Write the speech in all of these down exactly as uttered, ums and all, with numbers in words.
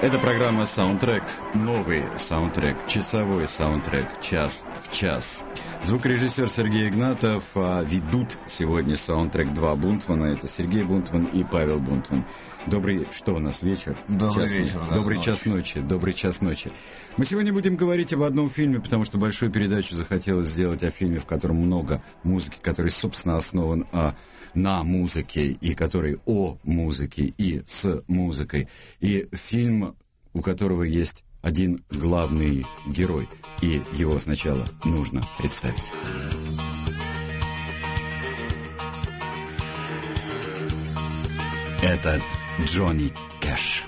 Это программа «Саундтрек», новый саундтрек, часовой саундтрек, час в час. Звукорежиссер Сергей Игнатов, а ведут сегодня саундтрек два Бунтмана. Это Сергей Бунтман и Павел Бунтман. Добрый, что у нас, вечер? Добрый час, вечер. Да, добрый ночь. час ночи, добрый час ночи. Мы сегодня будем говорить об одном фильме, потому что большую передачу захотелось сделать о фильме, в котором много музыки, который, собственно, основан о... на музыке, и который о музыке, и с музыкой. И фильм, у которого есть один главный герой, и его сначала нужно представить. Это Джонни Кэш.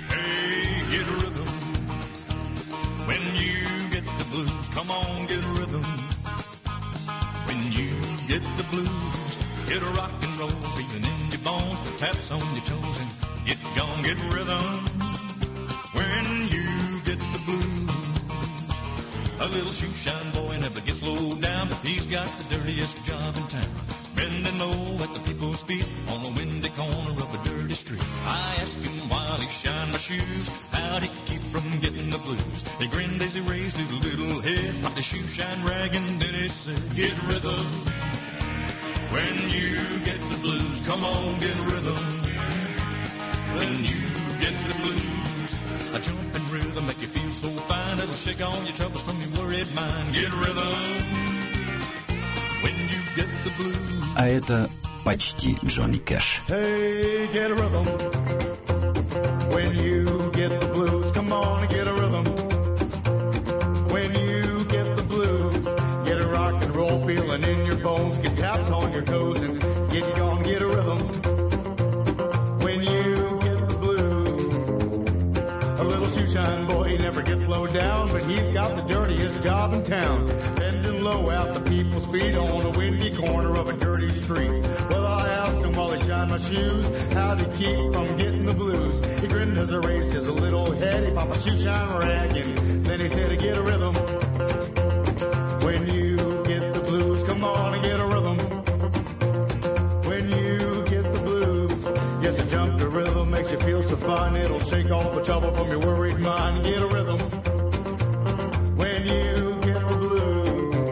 Get a rock and roll feeling in your bones, the taps on your toes, and get gone, get rhythm. When you get the blues, a little shoe shine boy never gets slowed down, but he's got the dirtiest job in town. Bending low at the people's feet on a windy corner of a dirty street. I asked him while he shined my shoes, how'd he keep from getting the blues? He grinned as he raised his little head, popped his shoe shine rag, and then he said, get rhythm. When you get the blues, come on, get rhythm. When you get the blues, a jumping rhythm make you feel so fine. It'll shake all your troubles from your worried mind. Get rhythm. When you get the blues. А это почти Джонни Кэш. Hey, get a rhythm. When you get the blues, come on, get a rhythm. When you get the blues, get a rock and roll feeling in your bones. Get taps on your toes and get you gonna get a rhythm. When you get the blues, a little shoeshine boy, he never gets low down, but he's got the dirtiest job in town. Bending low at the people's feet on a windy corner of a dirty street. Well, I asked him while he shined my shoes, how'd he keep from getting the blues? He grinned as I raised his little head, he popped a shoeshine rag, and then he said, get a rhythm. When you get the blues, come on and get a rhythm. When you get the blues, yes, a jump to rhythm makes you feel so fine. It'll shake all the trouble from your worried mind. Get a rhythm. When you get the blues.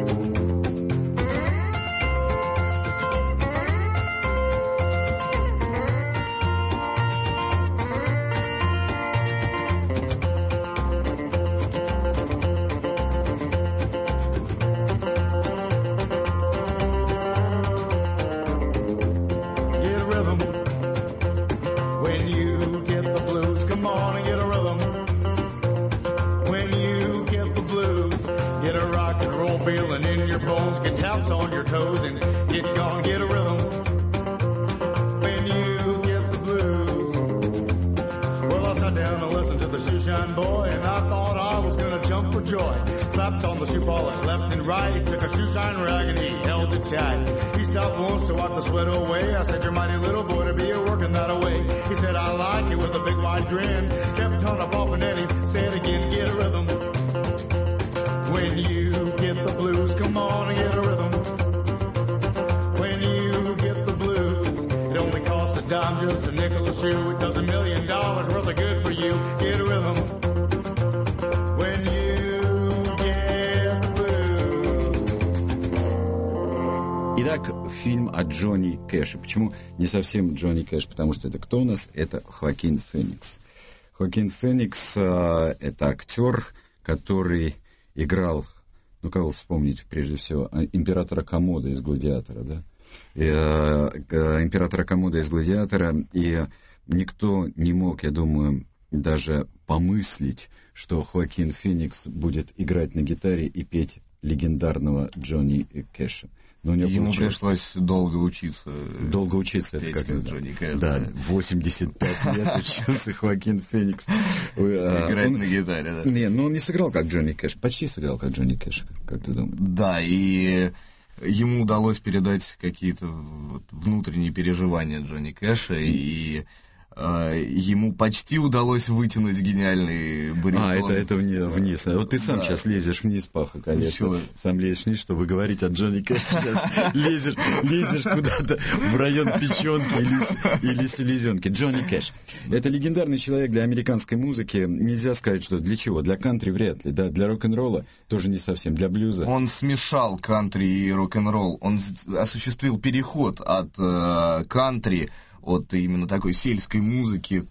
Feeling in your bones, get taps on your toes, and get gonna get a rhythm. When you get the blues. Well, I sat down and listened to the shoeshine boy, and I thought I was gonna jump for joy. Slapped on the shoe polish left and right. He took a shoeshine rag and he held it tight. He stopped once to wipe the sweat away. I said, you're mighty little boy to be working that away. He said, I like it, with a big wide grin. Kept on up off and then he said again, get a rhythm. When you get the blues, come on and get a rhythm. When you get the blues, it only costs a dime, just a nickel a shoe. It does a million dollars worth of good for you. Get a rhythm. When you get the blues. Итак, фильм о Джонни Кэше. Почему не совсем Джонни Кэш? Потому что это кто у нас? Это Хоакин Феникс. Хоакин Феникс э, это актер, который играл, ну, кого вспомнить, прежде всего, императора Коммода из «Гладиатора», да? И, э, императора Коммода из «Гладиатора», и никто не мог, я думаю, даже помыслить, что Хоакин Феникс будет играть на гитаре и петь легендарного Джонни Кэша. Но у него Ему получилось... пришлось долго учиться. Долго учиться, это как, как Джонни Кэш. Да, да, восемьдесят пять лет учился Хоакин Феникс. Играть он... на гитаре, да. Не, ну он не сыграл как Джонни Кэш, почти сыграл как Джонни Кэш, как ты думаешь? Да, и ему удалось передать какие-то вот внутренние переживания Джонни Кэша, и ему почти удалось вытянуть гениальный баритон. А, это, это вниз. Вот ты сам да. сейчас лезешь вниз, Паха, конечно. Ничего. Сам лезешь вниз, чтобы говорить о Джонни Кэше. Сейчас лезешь, лезешь куда-то в район печенки или, или селезенки. Джонни Кэш. Это легендарный человек для американской музыки. Нельзя сказать, что для чего. Для кантри вряд ли. Да? Для рок-н-ролла тоже не совсем. Для блюза. Он смешал кантри и рок-н-ролл. Он осуществил переход от э, кантри, от именно такой сельской музыки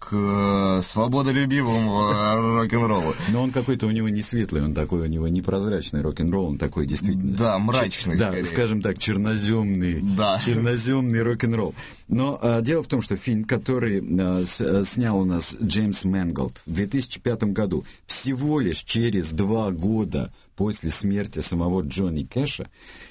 к свободолюбивому рок-н-роллу. Но он какой-то у него не светлый, он такой у него непрозрачный рок-н-ролл, он такой действительно... Да, мрачный, Да, скорее. Скажем так, черноземный, да. черноземный рок-н-ролл. Но а, дело в том, что фильм, который а, с, снял у нас Джеймс Мэнголд в две тысячи пятом году, всего лишь через два года после смерти самого Джонни Кэша,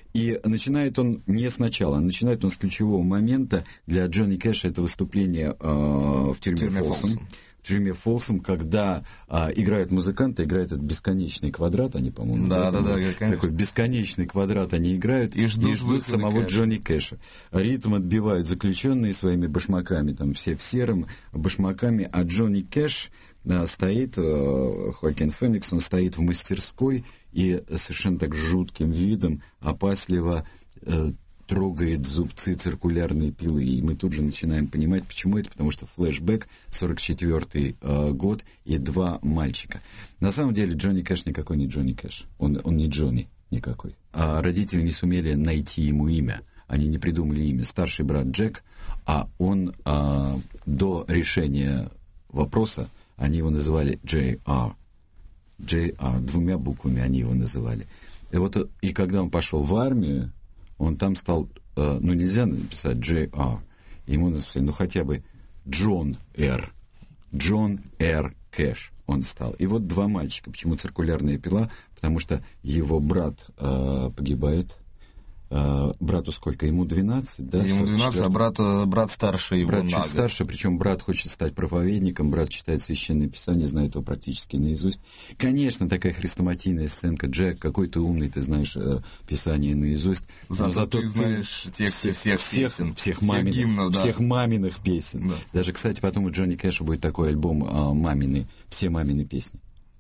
и начинает он не сначала, начинает он с ключевого момента. Для Джонни Кэша это выступление э, в тюрьме, тюрьме Фолсом. Фолсом. В тюрьме Фолсом, когда э, играют музыканты, играют этот бесконечный квадрат, они, по-моему, да, да, да, да, такой бесконечный квадрат они играют и ждут, и ждут самого Кэша. Джонни Кэша. Ритм отбивают заключенные своими башмаками, там все в сером, башмаками, а Джонни Кэш э, стоит, э, Хоакин Феникс, он стоит в мастерской и совершенно так жутким видом опасливо э, трогает зубцы циркулярной пилы. И мы тут же начинаем понимать, почему это, потому что флешбэк, сорок четвёртый э, год, и два мальчика. На самом деле Джонни Кэш никакой не Джонни Кэш. Он, он не Джонни никакой. А родители не сумели найти ему имя. Они не придумали имя. Старший брат Джек, а он э, до решения вопроса, они его называли Джей Ар. Джей Ар, двумя буквами они его называли. И вот, и когда он пошел в армию, он там стал, э, ну, нельзя написать Джей Ар, ему написали, ну, хотя бы Джон Р. Джон Р. Кэш он стал. И вот два мальчика. Почему циркулярная пила? Потому что его брат э, погибает. Uh, брату сколько? Ему двенадцать, да? Ему двенадцать, а брат, брат старше его брат на чуть год. старше, причем брат хочет стать проповедником, брат читает Священное Писание, знает его практически наизусть. Конечно, такая хрестоматийная сценка. Джек, какой ты умный, ты знаешь uh, Писание наизусть. Зато, Но зато ты знаешь тексты всех, всех песен, всех, всех, маминых, всех, гимнов, да. всех маминых песен. Да. Даже, кстати, потом у Джонни Кэша будет такой альбом uh, «Мамины», все мамины песни.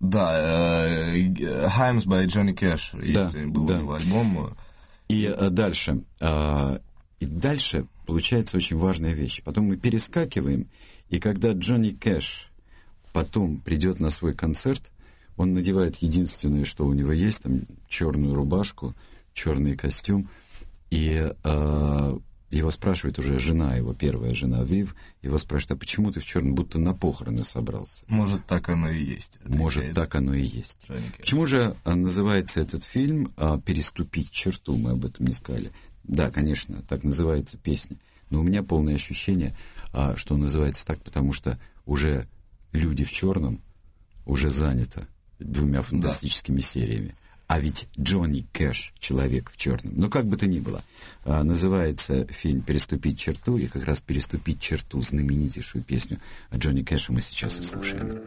Да, uh, «Hymns by Johnny Cash», да, если был да. его альбом. И а, дальше, а, и дальше получается очень важная вещь. Потом мы перескакиваем, и когда Джонни Кэш потом придет на свой концерт, он надевает единственное, что у него есть, там черную рубашку, черный костюм, и а, его спрашивает уже жена, его первая жена Вив, его спрашивает, а почему ты в черном, будто на похороны собрался? Может, так оно и есть. Может, так оно и есть. Почему же называется этот фильм «Переступить черту», мы об этом не сказали. Да, конечно, так называется песня. Но у меня полное ощущение, что он называется так, потому что уже люди в черном уже заняты двумя фантастическими да. сериями. А ведь Джонни Кэш, человек в черном. Но как бы то ни было, а, называется фильм «Переступить черту», и как раз «Переступить черту», знаменитейшую песню о Джонни Кэше, мы сейчас и слушаем.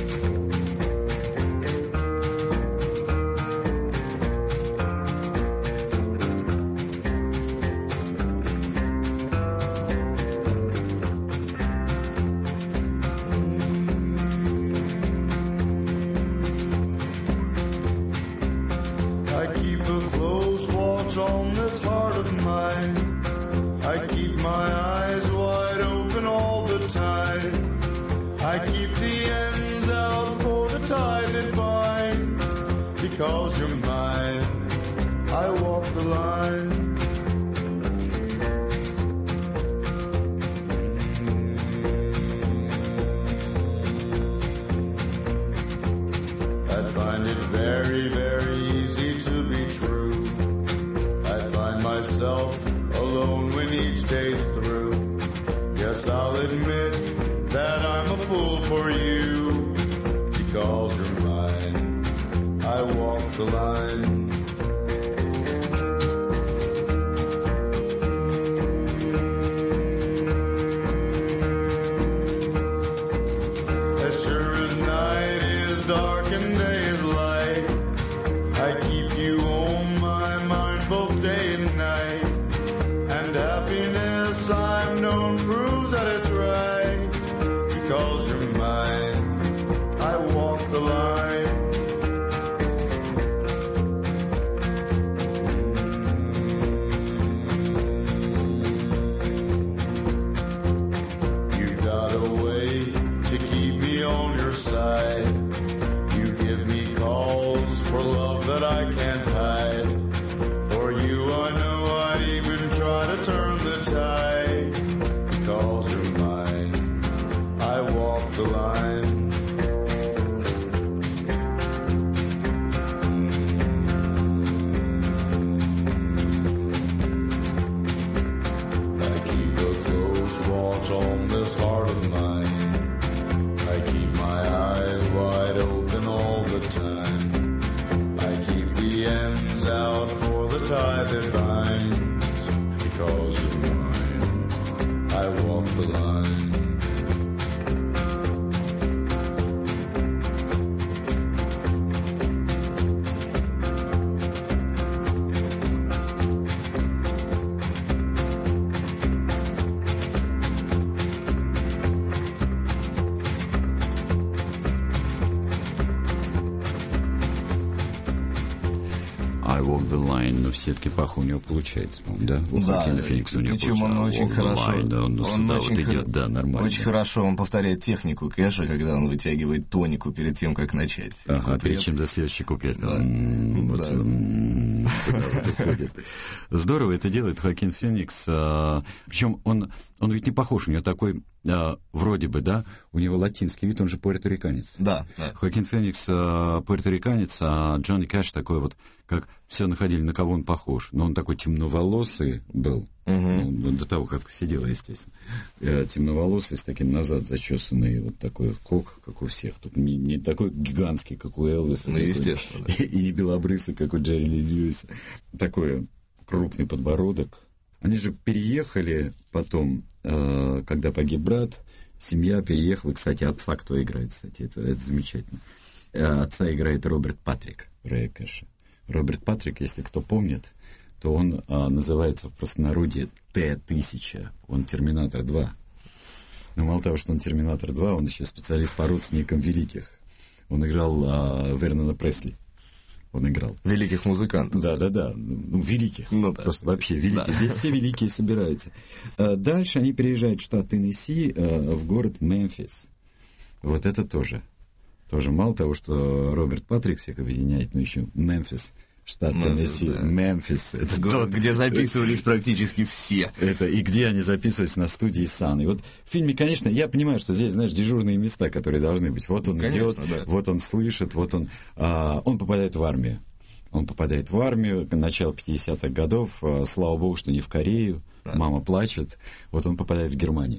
On this heart of mine, I keep my eyes wide open all the time. I keep the ends out for the tie that binds. Because you're mine, I walk the line. I find it very, very easy to be true. Myself alone when each day's through. Yes, I'll admit that I'm a fool for you. Because you're mine, I walk the line. As sure as night is dark and day is light, I keep you on my mind both day and night. And happiness I've known proves that it's right. vines because of mine. I walk the line. Но все-таки паха у него получается, по-моему, да? У да, Хоакина Феникса у него причем он очень хорошо, line, да, он, он сюда очень, вот идет, да, нормально. Очень хорошо он повторяет технику Кэша, когда он вытягивает тонику перед тем, как начать. Ага, куплет. перед чем до следующий куплет. Да. М-м, вот, Да. м-м, вот уходит. Здорово это делает Хоакин Феникс. А, причем он, он ведь не похож, у него такой, а, вроде бы, да, у него латинский вид, он же пуэрториканец. Да, да. Хоакин Феникс а, пуэрториканец, а Джонни Кэш такой вот, как все находили, на кого он похож. Но он такой темноволосый был, Угу. ну, до того, как сидел, естественно. Э, темноволосый, с таким назад зачесанный, вот такой кок, как у всех. Тут не, не такой гигантский, как у Элвиса. Ну, такой, естественно, да. И, и не белобрысый, как у Джерри Ли Льюиса. Такой крупный подбородок. Они же переехали потом, э, когда погиб брат, семья переехала. Кстати, отца кто играет, кстати, это, это замечательно. Э, отца играет Роберт Патрик, Рэя Кэша. Роберт Патрик, если кто помнит, то он а, называется в простонародье Т тысяча. Он Терминатор два. Но мало того, что он Терминатор два, он еще специалист по родственникам великих. Он играл а, Вернона Пресли. Он играл. Великих музыкантов. Да, да, да. Ну, великих. Ну, да. Просто вообще великих. Да. Здесь все великие собираются. А, дальше они переезжают в штат Теннесси, а, в город Мемфис. Вот это тоже. Тоже мало того, что Роберт Патрик всех объединяет, но еще Мемфис. Штат Теннесси, да. Мемфис. Это Город, тот, где записывались практически все. это, и где они записывались на студии Сан. И вот в фильме, конечно, я понимаю, что здесь, знаешь, дежурные места, которые должны быть. Вот он Конечно, идет, да. вот он слышит, вот он... А, он попадает в армию. Он попадает в армию, начало пятидесятых годов. А, слава богу, что не в Корею. Да. Мама плачет. Вот он попадает в Германию.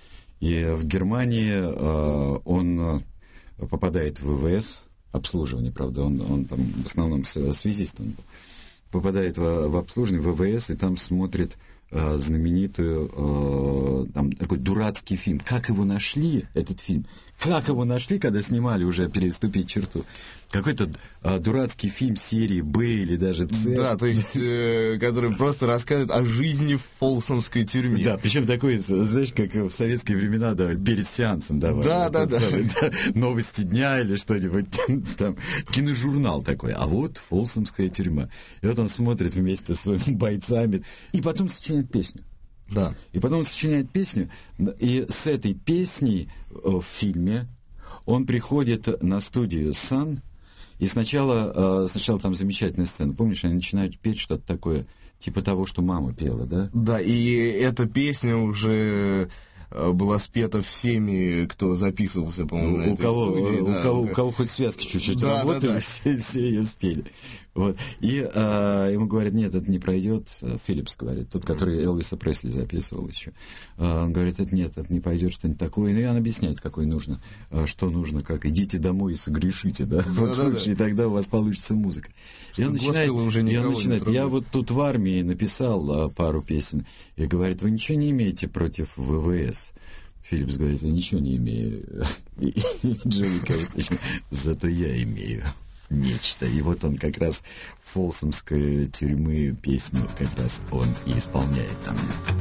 И в Германии а, он попадает в ВВС. Обслуживание, правда, он, он там в основном связист он был. Попадает в, в обслуживание, в ВВС, и там смотрит э, знаменитую, э, там такой дурацкий фильм. Как его нашли, этот фильм? Как его нашли, когда снимали уже «Переступить черту»? Какой-то э, дурацкий фильм серии «Б» или даже «С». Да, то есть, э, который просто рассказывает о жизни в Фолсомской тюрьме. Да, причем такой, знаешь, как в советские времена давали, перед сеансом давали. Да, да, да. Самый, да. Новости дня или что-нибудь, там, киножурнал такой. А вот Фолсомская тюрьма. И вот он смотрит вместе с своими бойцами, и потом сочиняет песню. Да. И потом он сочиняет песню, и с этой песней в фильме он приходит на студию «Сан», и сначала, сначала там замечательная сцена. Помнишь, они начинают петь что-то такое, типа того, что мама пела, да? Да, и эта песня уже была спета всеми, кто записывался, по-моему, на У этой кого, студии. у, Да. кого, у кого хоть связки чуть-чуть Да, работали, да, да. Все, все ее спели. Вот. И а, ему говорят, нет, это не пройдет. Филлипс говорит, тот, который Элвиса Пресли записывал еще. А, он говорит, это нет, это не пойдет, что-нибудь такое. Ну, и он объясняет, какое нужно, а, что нужно, как. Идите домой и согрешите, да? Да, Вот да, лучше, да. и тогда у вас получится музыка. И он начинает, уже и он никого не начинает я трогает. вот тут в армии написал а, пару песен. И говорит, вы ничего не имеете против ВВС? Филлипс говорит, я ничего не имею. И Джонни говорит, зато я имею нечто. И вот он как раз Фолсомской тюрьмы песню как раз он и исполняет там.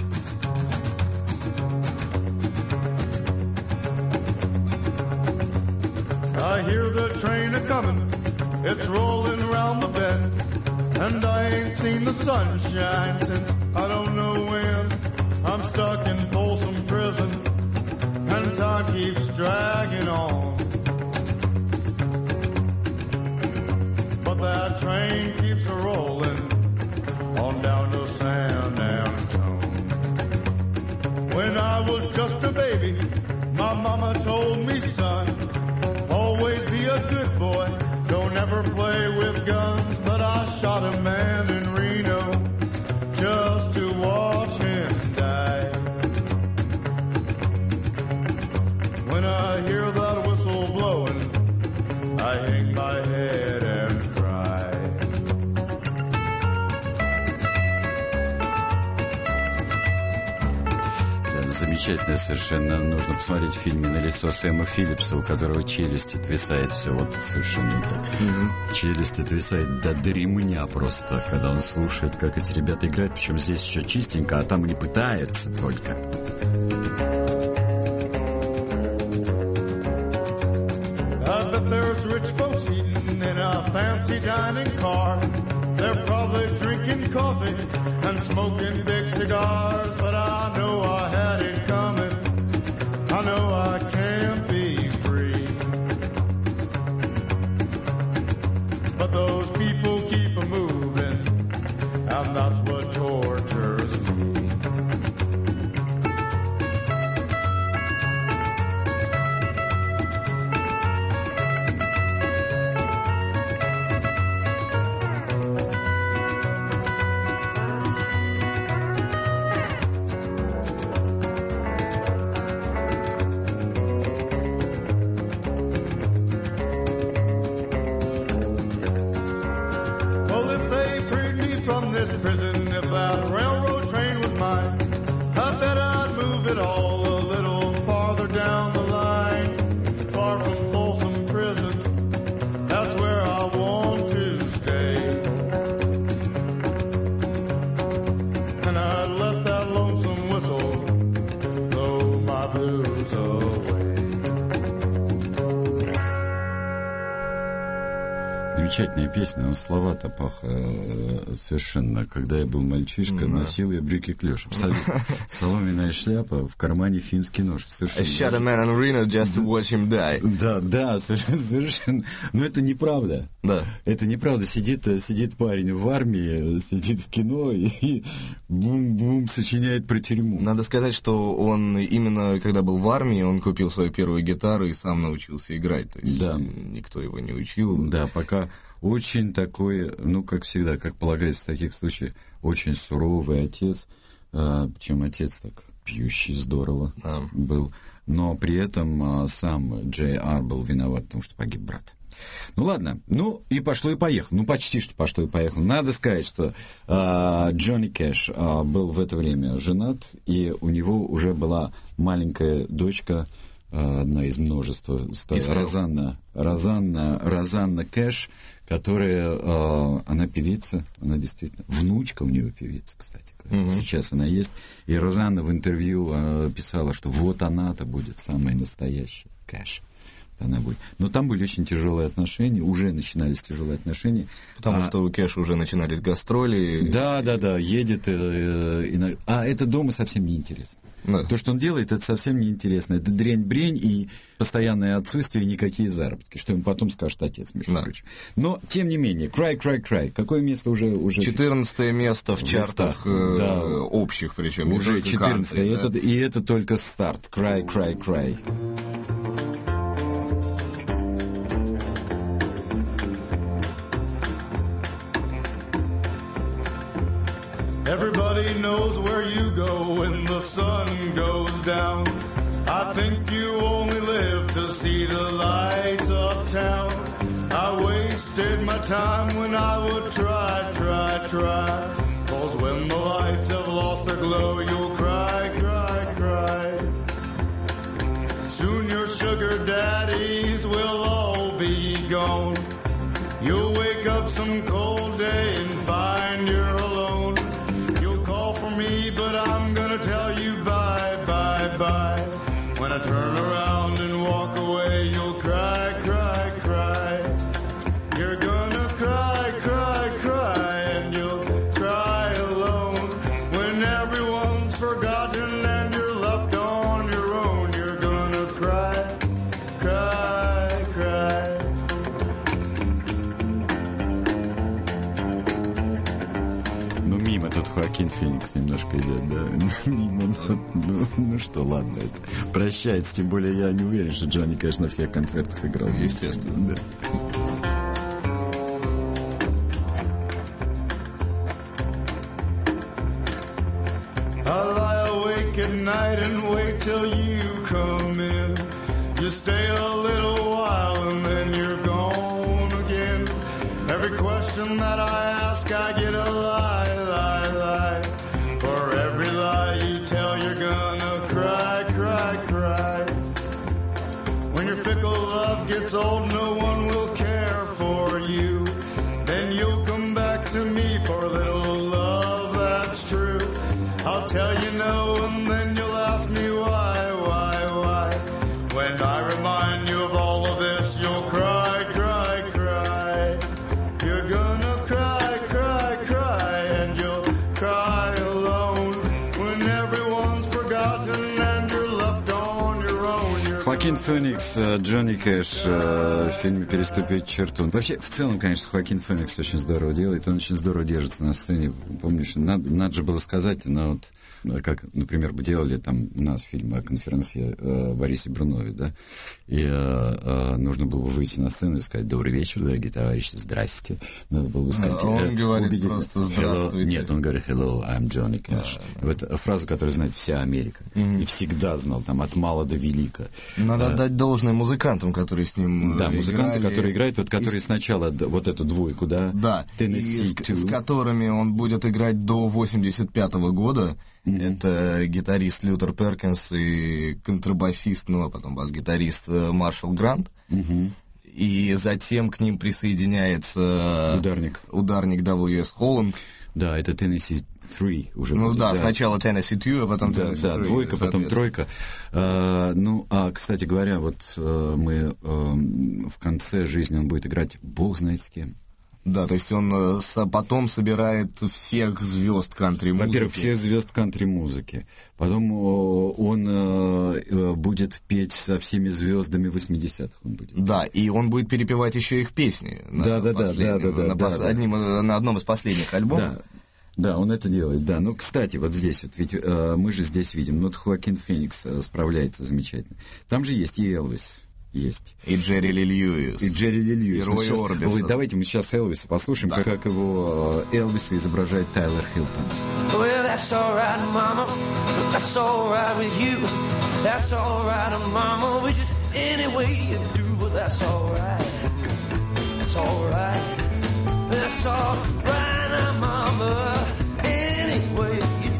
I hear the train a-comin', it's rolling around the bend, and I ain't seen the sunshine since I don't know when. I'm stuck in Folsom Prison, and time keeps dragging on. But that train keeps a-rolling on down to San Antone. When I was just a baby, my mama told me, son, always be a good boy, don't ever play with guns. But I shot a man in Reno just to watch him die. When I hear that whistle blowing, I hang my head and cry. замечательно совершенно. Нужно посмотреть в фильме «На лицо» Сэма Филлипса, у которого челюсть отвисает. Все вот совершенно так. Mm-hmm. Челюсть отвисает до дремня просто, когда он слушает, как эти ребята играют. Причем здесь еще чистенько, а там они пытаются только. I bet there's rich folks eating in a fancy dining car. They're probably drinking coffee and smoking big cigars. But I know I had it coming. I know I can't be free. But those people keep a moving, and that's what tortures me. Замечательная песня, но слова-то пах э, совершенно. Когда я был мальчишка, mm-hmm. носил я брюки-клёш. Абсолютно. Соломенная шляпа, в кармане финский нож. Совершенно. I shot a man in Reno just to watch him die. Да, да, совершенно, совершенно. Но это неправда. Да. Это неправда. Сидит, сидит парень в армии, сидит в кино и бум-бум сочиняет про тюрьму. Надо сказать, что он именно когда был в армии, он купил свою первую гитару и сам научился играть. То есть да. Никто его не учил. Да, пока очень такой, ну, как всегда, как полагается в таких случаях, очень суровый отец, э, причем отец так пьющий здорово а. был, но при этом э, сам Джей Ар был виноват, потому что погиб брат. Ну ладно, ну и пошло и поехало, ну почти что пошло и поехало. Надо сказать, что э, Джонни Кэш э, был в это время женат, и у него уже была маленькая дочка, одна из множества, Розанна, Розанна, Розанна Кэш, которая, э, она певица, она действительно, внучка у нее певица, кстати, mm-hmm. сейчас она есть, и Розанна в интервью э, писала, что вот она-то будет самая настоящая Кэш. Она будет. Но там были очень тяжелые отношения, уже начинались тяжелые отношения. Потому а, что у Кэша уже начинались гастроли. Да, да, да, едет, э, э, а это дома совсем неинтересно. Да. То, что он делает, это совсем неинтересно. Это дрень-брень и постоянное отсутствие, никакие заработки, что ему потом скажет отец, между да. прочим. Но, тем не менее, Cry, Cry, Cry. Какое место уже... уже... четырнадцатое место в, в чартах э, да. общих, причем. Уже четырнадцатое, да? это, и это только старт. Cry, Cry, Cry. Everybody knows where you go when the sun goes down. I think you only live to see the lights uptown. I wasted my time when I would try, try, try. 'Cause when the lights have lost their glow, you'll cry, cry, cry. Soon your sugar daddies will all be gone. You'll wake up some cold day and find you're alone. Call for me, but I'm gonna tell you bye, bye, bye. When I turn around and walk away, you'll cry, cry, cry. You're gonna cry, cry, cry, and you'll cry alone. When everyone's forgotten and you're left on your own, you're gonna cry, cry, cry. Мимо тут Хоакин Феникс немножко идет, да. Мимо, ну, ну, ну что, ладно, это прощается, тем более я не уверен, что Джонни, конечно, на всех концертах играл. Естественно. Да. I lie awake at night and wait till you come in. You stay a little while and then you're gone again. Every question that I ask, I get a lie, lie, lie. For every lie you tell, you're gonna cry. old, no one will care for you. Then you'll come back to me for a little love that's true. I'll tell you no, and then you'll ask me why, why, why. When I remind you of all of this, you'll cry, cry, cry. You're gonna cry, cry, cry, and you'll cry alone when everyone's forgotten and you're left on your own. You're Хоакин Феникс, Джонни Кэш в фильме «Переступить черту». Вообще, в целом, конечно, Хоакин Феникс очень здорово делает, он очень здорово держится на сцене. Помнишь, надо, надо же было сказать, но вот как, например, бы делали там у нас фильм о конференции э, Борисе Брунове, да, и э, э, нужно было бы выйти на сцену и сказать «Добрый вечер, дорогие товарищи, здрасте». Надо было бы сказать... А он э, говорит убедить, просто «здравствуйте». Нет, он говорит «Hello, I'm Johnny Cash». Да, да. Это фраза, которую знает вся Америка. Mm-hmm. И всегда знал, там, от мала до велика. Надо а, отдать должное музыкантам, которые с ним Да, играли. музыканты, которые играют, вот которые и... сначала вот эту двойку, да, да, Tennessee и с, с которыми он будет играть до восемьдесят пятого года. Mm-hmm. Это гитарист Лютер Перкинс и контрабасист, ну, а потом бас-гитарист Маршал Грант. Mm-hmm. И затем к ним присоединяется ударник, ударник дабл ю эс Холланд. Да, это Tennessee три уже. Ну будет, да, да, сначала Tennessee два, а потом да, Tennessee да, три, двойка, потом тройка. А, ну, а, кстати говоря, вот а, мы а, в конце жизни он будет играть бог знает с кем. Да, то есть он с, потом собирает всех звезд кантри-музыки. Во-первых, всех звезд кантри-музыки. Потом он э, будет петь со всеми звездами восьмидесятых. Он будет. Да, и он будет перепевать еще их песни. Да, да, да, да, да, на, да, пос... да, одним, на одном из последних альбомов. Да. Да, он это делает, да. Ну, кстати, вот здесь вот, ведь э, мы же здесь видим, ну, Хоакин Феникс э, справляется замечательно. Там же есть и Элвис. Есть. И Джерри Ли Льюис. И Джерри Ли Льюис. И Рой Орбисон. Ой, давайте мы сейчас Элвиса послушаем, да. как, как его Элвиса изображает Тайлер Хилтон. Well, that's all right, mama. That's all right with you. That's all right, mama. We just any way you do, but that's all right. That's all right. That's all right, mama. Any way you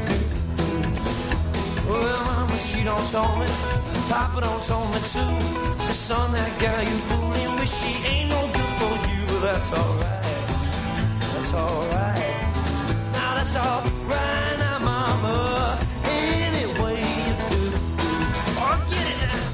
do. Well, mama, she don't tell me. Papa don't tell me too. So son, that girl you fooling with, she ain't no good for you, but that's alright. That's alright. Now that's alright, now mama. Any way you do. Oh, get it now.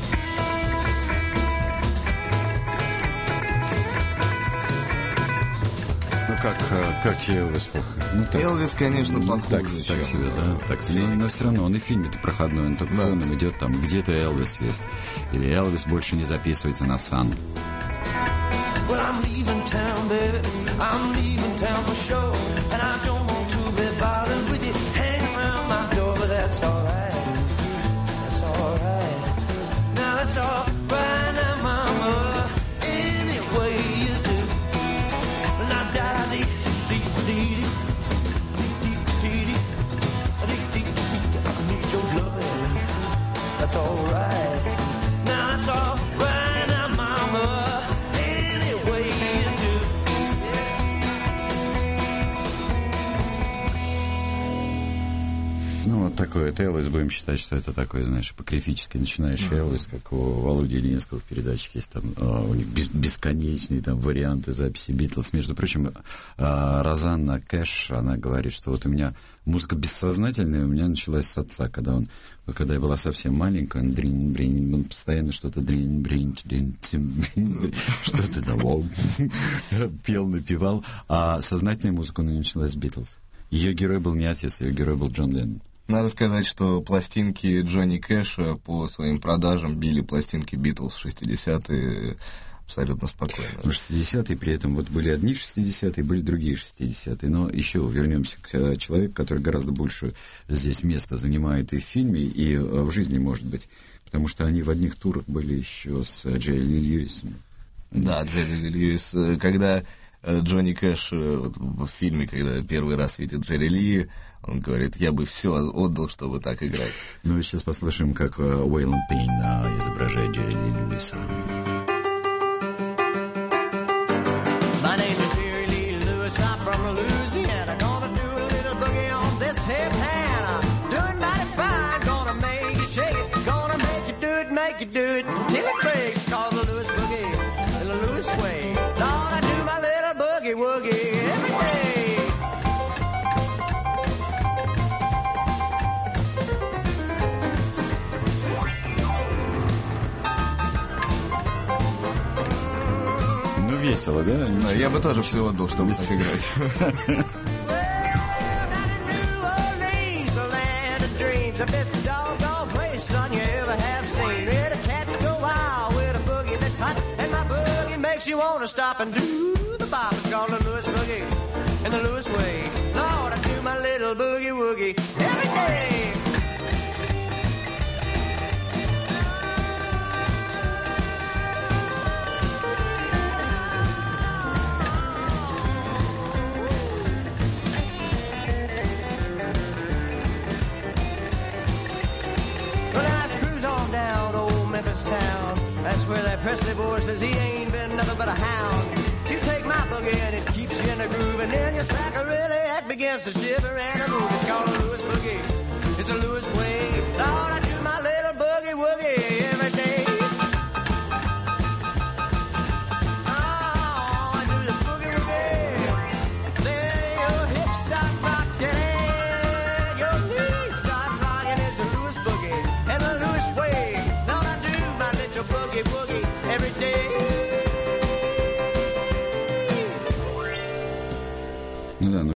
Ну как, как тебе Элвис плохо? Ну, так, Элвис, конечно, ну, похуже. Так, так себе, да. Так себе. Но, но все равно он и в фильме-то проходной, он только да. фоном идет, там где-то Элвис есть. Или Элвис больше не записывается на сан. Well, I'm leaving town, baby. I'm leaving town for sure. And I don't want to be bothered with you hanging around my door, but that's alright. That's alright. Now that's alright, now mama. Any way you do. Now die dee dee dee dee. I need your love. That's alright. Now that's alright, now mama. Ну, вот такой вот Элвис, будем считать, что это такой, знаешь, апокрифический начинающий mm-hmm. Элвис, как у Володи Ильинского в передаче есть там э, у них бес, бесконечные там варианты записи Битлз. Между прочим, э, Розанна Кэш, она говорит, что вот у меня музыка бессознательная у меня началась с отца, когда он, когда я была совсем маленькая, он дрин, брин, он постоянно что-то дрин, брин, дрин, что-то давал, пел, напевал, а сознательная музыка у нее началась с Битлз. Ее герой был не отец, ее герой был Джон Леннон. Надо сказать, что пластинки Джонни Кэша по своим продажам били пластинки Битлз в шестидесятые абсолютно спокойно. В шестидесятые при этом вот были одни шестидесятые, были другие шестидесятые. Но еще вернемся к человеку, который гораздо больше здесь места занимает и в фильме, и в жизни, может быть. Потому что они в одних турах были еще с Джерри Ли Льюисом. Да, Джерри Ли Льюис, когда Джонни Кэш вот, в фильме, когда первый раз видит Джерри Ли, он говорит, я бы все отдал, чтобы так играть. Ну и сейчас послушаем, как Уэйлон Пейн изображает Джерри Ли Льюиса. My name is Jerry Lee Lewis, I'm from Louisiana. Gonna do a little boogie on this hip hand. Doing mighty fine, gonna make you shake it. Gonna make you do it, make you do it till it breaks. Cause the Lewis boogie весело, да? Да, я бы тоже все отдал, чтобы сыграть. The best doggone place, son, you ever have seen. Where the cats go wild with a boogie that's hot, and my boogie makes you want to stop and do the bop. It's called the Lewis Boogie in the Lewis way. Lord, I do my little boogie woogie every day. That's where that Presley boy says he ain't been nothing but a hound. You take my boogie and it keeps you in the groove, and then your sacker really act begins to shiver and a move. It's called a Lewis Boogie. It's a Lewis way. Lord, I do my little boogie woogie every day. Oh, I do the boogie woogie. Then your hips start rocking, your knees start rocking. It's a Lewis Boogie and a Lewis way. Lord, I do my little boogie woogie.